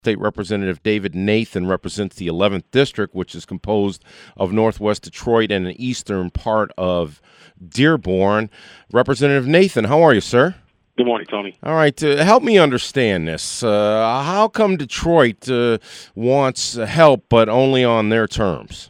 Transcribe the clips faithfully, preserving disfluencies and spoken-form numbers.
State Representative David Nathan represents the eleventh District, which is composed of northwest Detroit and an eastern part of Dearborn. Representative Nathan, how are you, sir? Good morning, Tony. All right, uh, help me understand this. Uh, how come Detroit uh, wants help, but only on their terms?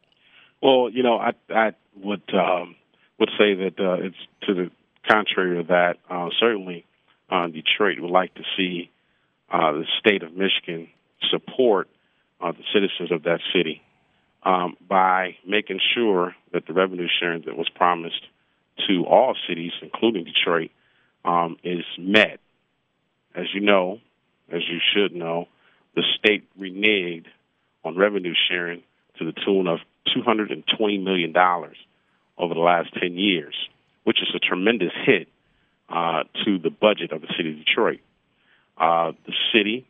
Well, you know, I, I would um, would say that uh, it's to the contrary of that. Uh, certainly, uh, Detroit would like to see Uh, the state of Michigan support uh, the citizens of that city um, by making sure that the revenue sharing that was promised to all cities, including Detroit, um, is met. As you know, as you should know, the state reneged on revenue sharing to the tune of two hundred twenty million dollars over the last ten years, which is a tremendous hit uh, to the budget of the city of Detroit. Uh, the city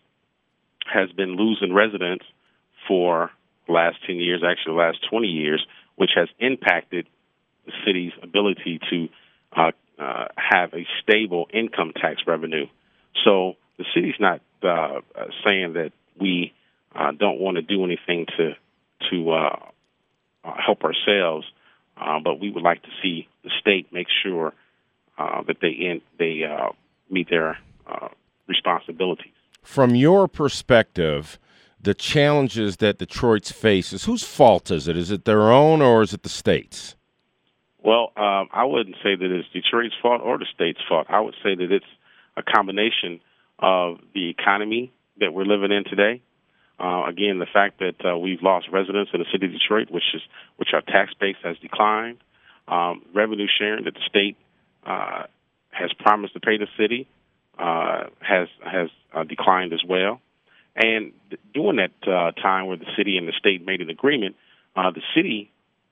has been losing residents for the last ten years, actually the last twenty years, which has impacted the city's ability to uh, uh, have a stable income tax revenue. So the city's not uh, saying that we uh, don't want to do anything to to uh, uh, help ourselves, uh, but we would like to see the state make sure uh, that they in, they uh, meet their uh, responsibilities. From your perspective, the challenges that Detroit faces, whose fault is it? Is it their own or is it the state's? Well, um, I wouldn't say that it's Detroit's fault or the state's fault. I would say that it's a combination of the economy that we're living in today. Uh, again, the fact that uh, we've lost residents in the city of Detroit, which is which our tax base has declined, um, revenue sharing that the state uh, has promised to pay the city Uh, has has uh, declined as well. And during that uh, time where the city and the state made an agreement, uh, the city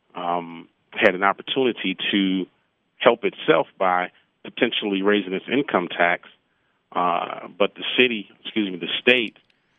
um, had an opportunity to help itself by potentially raising its income tax. Uh, but the city, excuse me, the state,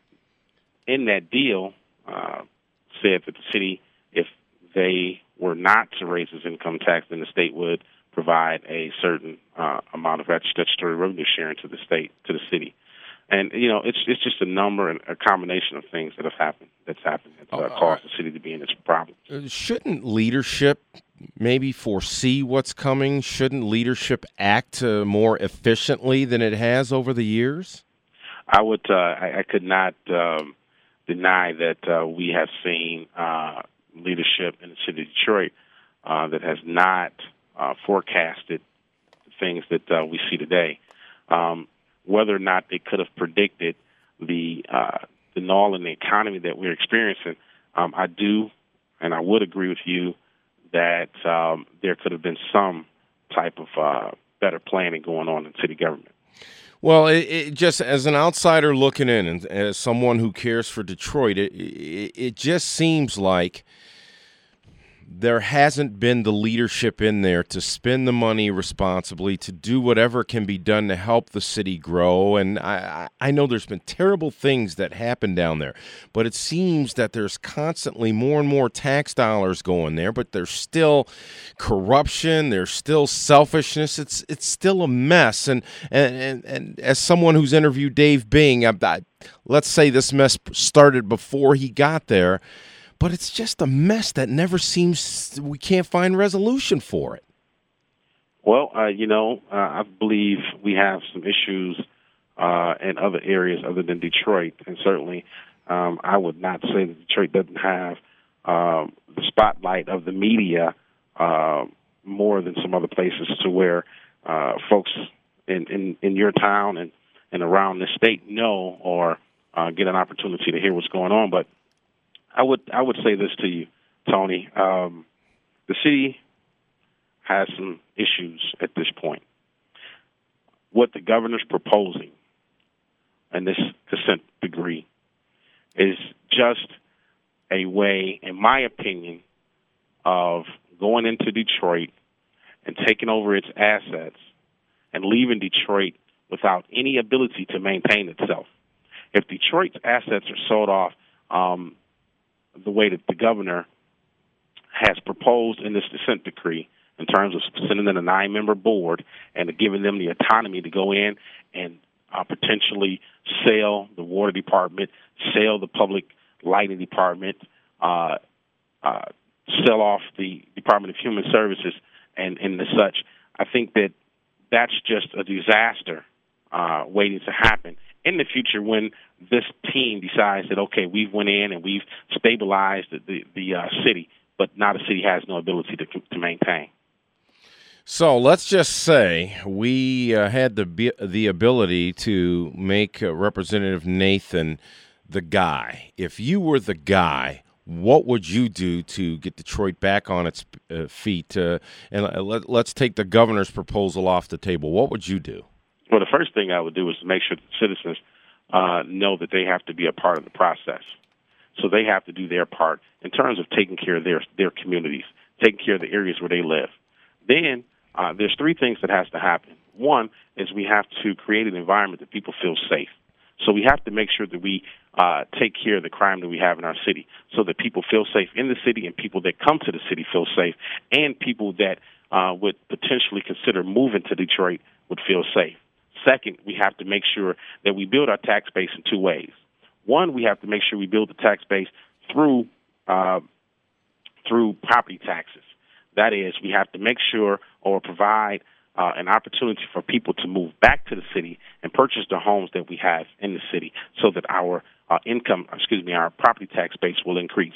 in that deal, uh, said that the city, if they were not to raise its income tax, then the state would provide a certain uh, amount of statutory revenue sharing to the state, to the city. And, you know, it's it's just a number and a combination of things that have happened, that's happened, that's uh, caused the city to be in its problems. Shouldn't leadership maybe foresee what's coming? Shouldn't leadership act uh, more efficiently than it has over the years? I would, uh, I, I could not um, deny that uh, we have seen uh, leadership in the city of Detroit uh, that has not Uh, forecasted things that uh, we see today. Um, whether or not they could have predicted the uh, the null in the economy that we're experiencing, um, I do, and I would agree with you that um, there could have been some type of uh, better planning going on in city government. Well, it, it just as an outsider looking in, and as someone who cares for Detroit, it, it, it just seems like there hasn't been the leadership in there to spend the money responsibly, to do whatever can be done to help the city grow. And I, I know there's been terrible things that happen down there, but it seems that there's constantly more and more tax dollars going there, but there's still corruption, there's still selfishness. It's it's still a mess. And and, and, and as someone who's interviewed Dave Bing, I, I, let's say this mess started before he got there, but it's just a mess that never seems, we can't find resolution for it. Well, uh, you know, uh, I believe we have some issues uh, in other areas other than Detroit. And certainly um, I would not say that Detroit doesn't have um, the spotlight of the media uh, more than some other places, to where uh, folks in, in, in your town and, and around the state know or uh, get an opportunity to hear what's going on. But I would I would say this to you, Tony. Um, the city has some issues at this point. What the governor's proposing in this consent decree is just a way, in my opinion, of going into Detroit and taking over its assets and leaving Detroit without any ability to maintain itself. If Detroit's assets are sold off um, the way that the governor has proposed in this consent decree, in terms of sending in a nine-member board and giving them the autonomy to go in and uh, potentially sell the water department, sell the public lighting department, uh, uh, sell off the Department of Human Services, and, and the such. I think that that's just a disaster uh, waiting to happen in the future when this team decides that, okay, we've went in and we've stabilized the, the, the uh, city, but now the city has no ability to, to maintain. So let's just say we uh, had the the ability to make uh, Representative Nathan the guy. If you were the guy, what would you do to get Detroit back on its uh, feet? Uh, and let, let's take the governor's proposal off the table. What would you do? Well, the first thing I would do is make sure that citizens uh, know that they have to be a part of the process. So they have to do their part in terms of taking care of their their communities, taking care of the areas where they live. Then uh, there's three things that has to happen. One is we have to create an environment that people feel safe. So we have to make sure that we uh, take care of the crime that we have in our city so that people feel safe in the city and people that come to the city feel safe and people that uh, would potentially consider moving to Detroit would feel safe. Second, we have to make sure that we build our tax base in two ways. One, we have to make sure we build the tax base through uh, through property taxes. That is, we have to make sure or provide uh, an opportunity for people to move back to the city and purchase the homes that we have in the city so that our uh, income, excuse me, our property tax base will increase.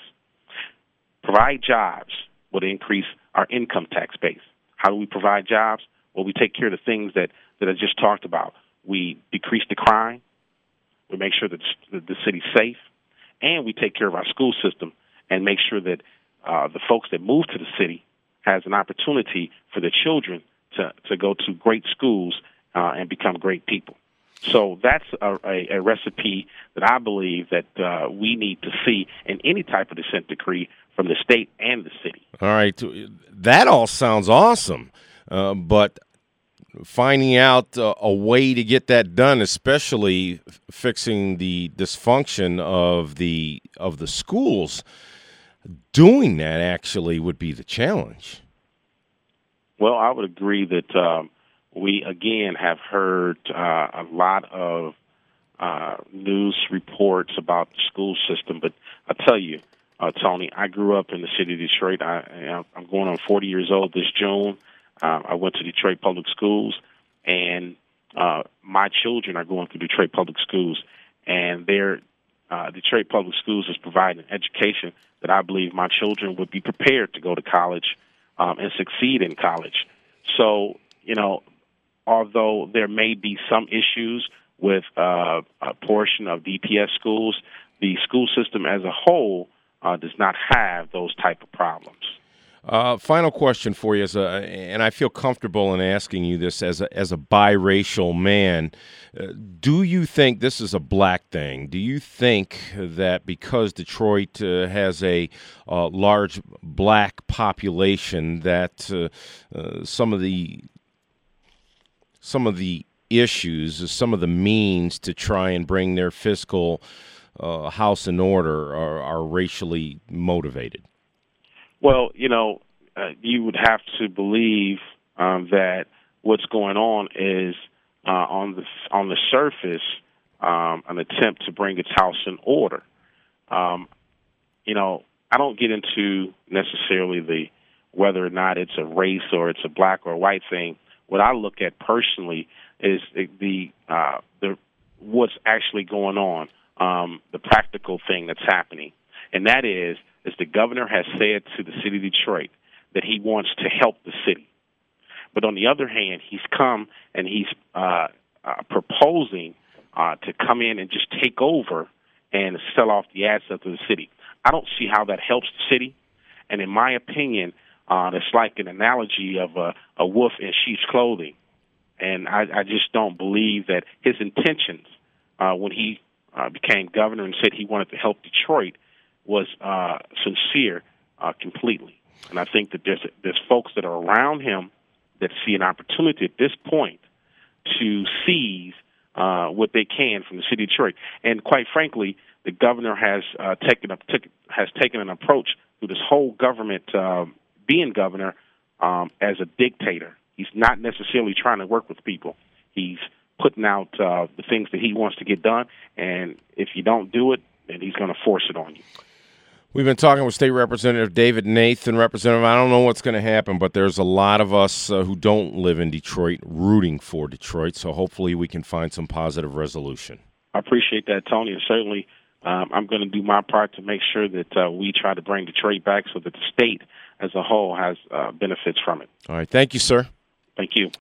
Provide jobs will increase our income tax base. How do we provide jobs? Well, we take care of the things that, that I just talked about. We decrease the crime. We make sure that the city's safe. And we take care of our school system and make sure that uh, the folks that move to the city has an opportunity for their children to, to go to great schools uh, and become great people. So that's a, a, a recipe that I believe that uh, we need to see in any type of dissent decree from the state and the city. All right. That all sounds awesome, uh, but finding out uh, a way to get that done, especially fixing the dysfunction of the of the schools, doing that actually would be the challenge. Well, I would agree that um, we, again, have heard uh, a lot of uh, news reports about the school system. But I tell you, uh, Tony, I grew up in the city of Detroit. I, I'm going on forty years old this June. Uh, I went to Detroit Public Schools, and uh, my children are going through Detroit Public Schools, and their uh, Detroit Public Schools is providing an education that I believe my children would be prepared to go to college um, and succeed in college. So, you know, although there may be some issues with uh, a portion of D P S schools, the school system as a whole uh, does not have those type of problems. Uh, final question for you, as a, and I feel comfortable in asking you this as a, as a biracial man. Uh, do you think this is a black thing? Do you think that because Detroit uh, has a uh, large black population, that uh, uh, some of the some of the issues, some of the means to try and bring their fiscal uh, house in order are, are racially motivated? Well, you know, uh, you would have to believe um, that what's going on is uh, on the on the surface um, an attempt to bring its house in order. Um, you know, I don't get into necessarily the whether or not it's a race or it's a black or white thing. What I look at personally is the, the uh, the what's actually going on, um, the practical thing that's happening, and that is. Is the governor has said to the city of Detroit that he wants to help the city. But on the other hand, he's come and he's uh, uh, proposing uh, to come in and just take over and sell off the assets of the city. I don't see how that helps the city. And in my opinion, uh, it's like an analogy of a, a wolf in sheep's clothing. And I, I just don't believe that his intentions uh, when he uh, became governor and said he wanted to help Detroit was uh, sincere uh, completely. And I think that there's there's folks that are around him that see an opportunity at this point to seize uh, what they can from the city of Detroit. And quite frankly, the governor has uh, taken a, took, has taken an approach through this whole government uh, being governor um, as a dictator. He's not necessarily trying to work with people. He's putting out uh, the things that he wants to get done. And if you don't do it, then he's going to force it on you. We've been talking with State Representative David Nathan. Representative, I don't know what's going to happen, but there's a lot of us uh, who don't live in Detroit rooting for Detroit, so hopefully we can find some positive resolution. I appreciate that, Tony, and certainly um, I'm going to do my part to make sure that uh, we try to bring Detroit back so that the state as a whole has uh, benefits from it. All right. Thank you, sir. Thank you.